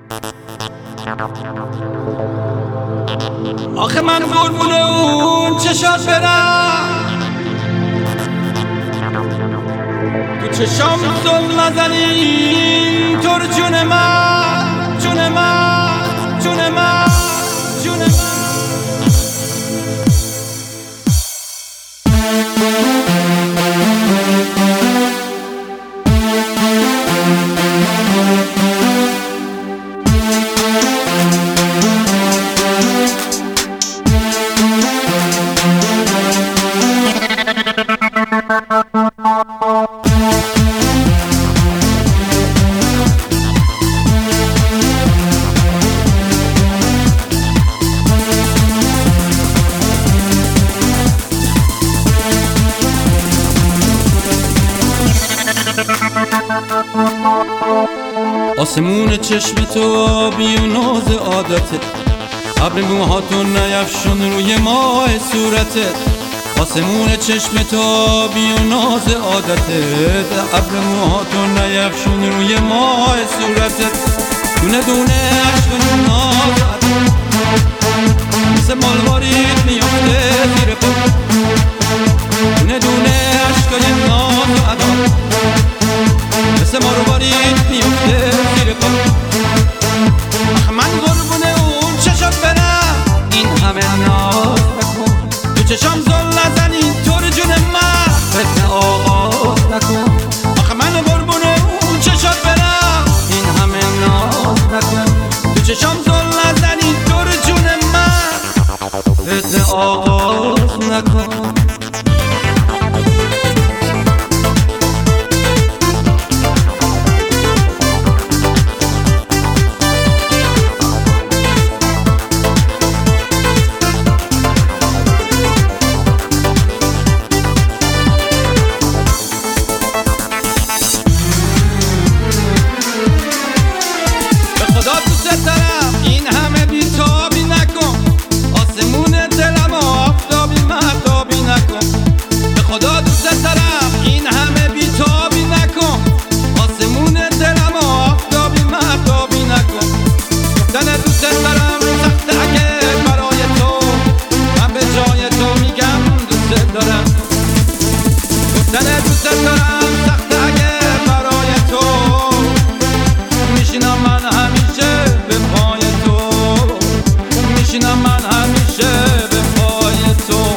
آخه من قربون اون چشات برم، تو چشام زل نزنی تو رو جون من، جون من، جون من، جون من. آسمون چشم تو آبی و ناز عادته، ابر موهاتو نیفشون روی ماه صورتت. آسمون چشم تو آبی و ناز عادته، ابر موهاتو نیفشون روی ماه صورتت. دونه دونه عشق ناز مثل مالوارید میافته زیر پا، دونه دونه عشقای ناز ادا مثل مالوارید میافته زیر پا. آخه من قربون اون چشات برم، این همه ناز نکن، تو چشام زل نزنی تو رو جون من، فتنه آغاز نکن. آخه من قربون اون چشات برم، این همه ناز نکن، تو چشام زل نزنی تو رو جون من، فتنه آغاز نکن. این همه بیتابی نکن، آسمون دلم آفتابی مهتابی نکن. به خدا دوست دارم، این همه بیتابی نکن، آسمون دلم آفتابی مهتابی نکن. گفتن دوست دارم سخته اگه برای تو، من به جای تو میگم دوست دارم. گفتن دوست دارم سخته اگه برای تو، میشینم من همیشه به پای تو، میشینم من همیشه به پای تو.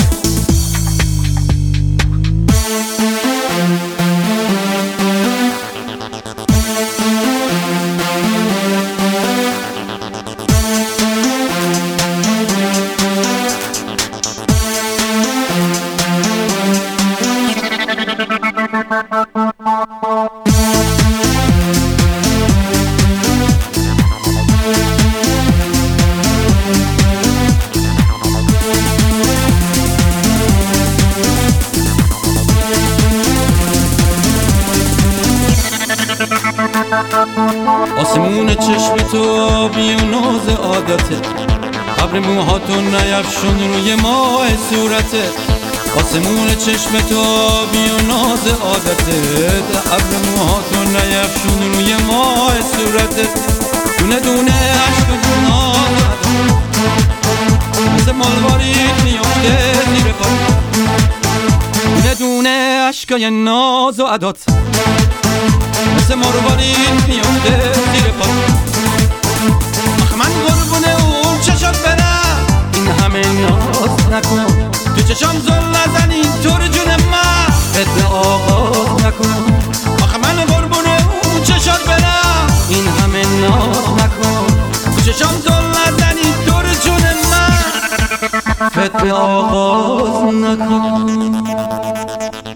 آسمون چشم تو آبی و ناز عادته، ابر موهاتو نیفشون روی ماه صورتت. آسمون چشم تو آبی و ناز عادته، ابر موهاتو نیفشون روی ماه صورتت. دونه دونه عشق ناز مثل مالوارید میافته زیر پا، دونه دونه عشقای ناز و عدات مثل مروارید میافته زیر پا. آخه من قربون اون چشات برم، این همه ناز نکن، تو چشام زل نزنی تو رو جون من، فتنه آغاز نکن. آخه من قربون اون چشات برم، این همه ناز نکن، تو چشام زل نزنی تو رو جون من، فتنه آغاز نکن.